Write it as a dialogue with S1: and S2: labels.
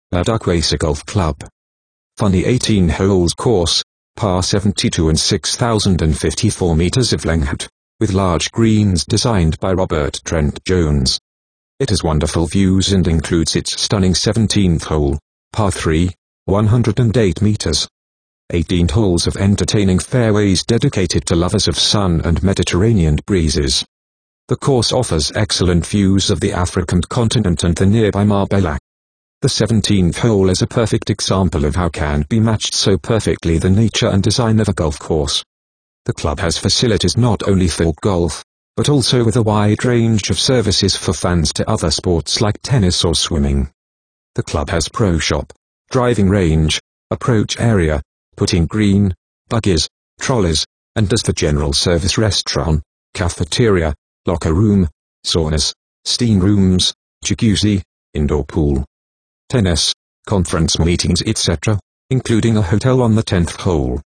S1: Ladakh Racer Golf Club. Funny 18 holes course, par 72 and 6,054 meters of length, with large greens designed by Robert Trent Jones. It has wonderful views and includes its stunning 17th hole, par 3, 108 meters. 18 holes of entertaining fairways dedicated to lovers of sun and Mediterranean breezes. The course offers excellent views of the African continent and the nearby Marbella. The 17th hole is a perfect example of how can be matched so perfectly the nature and design of a golf course. The club has facilities not only for golf, but also with a wide range of services for fans to other sports like tennis or swimming. The club has pro shop, driving range, approach area, putting green, buggies, trolleys, and does the general service restaurant, cafeteria, locker room, saunas, steam rooms, jacuzzi, indoor pool, tennis, conference meetings etc., including a hotel on the 10th hole.